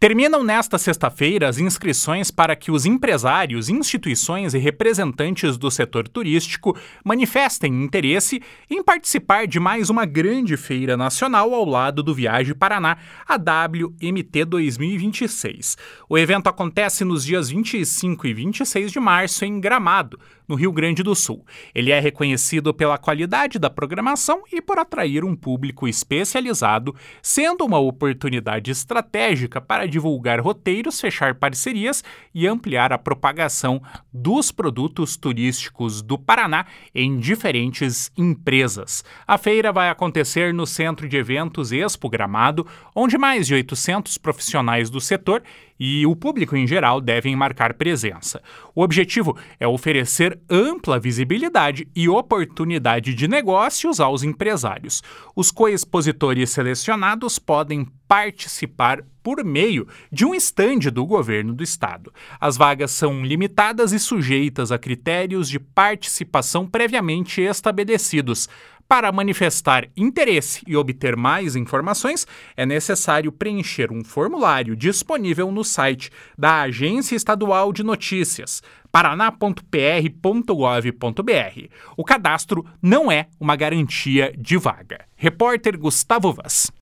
Terminam nesta sexta-feira as inscrições para que os empresários, instituições e representantes do setor turístico manifestem interesse em participar de mais uma grande feira nacional ao lado do Viaje Paraná, a WMT 2026. O evento acontece nos dias 25 e 26 de março em Gramado, no Rio Grande do Sul. Ele é reconhecido pela qualidade da programação e por atrair um público especializado, sendo uma oportunidade estratégica para divulgar roteiros, fechar parcerias e ampliar a propagação dos produtos turísticos do Paraná em diferentes empresas. A feira vai acontecer no Centro de Eventos Expo Gramado, onde mais de 800 profissionais do setor e o público em geral devem marcar presença. O objetivo é oferecer ampla visibilidade e oportunidade de negócios aos empresários. Os coexpositores selecionados podem participar por meio de um estande do governo do estado. As vagas são limitadas e sujeitas a critérios de participação previamente estabelecidos. Para manifestar interesse e obter mais informações, é necessário preencher um formulário disponível no site da Agência Estadual de Notícias, paraná.pr.gov.br. O cadastro não é uma garantia de vaga. Repórter Gustavo Vaz.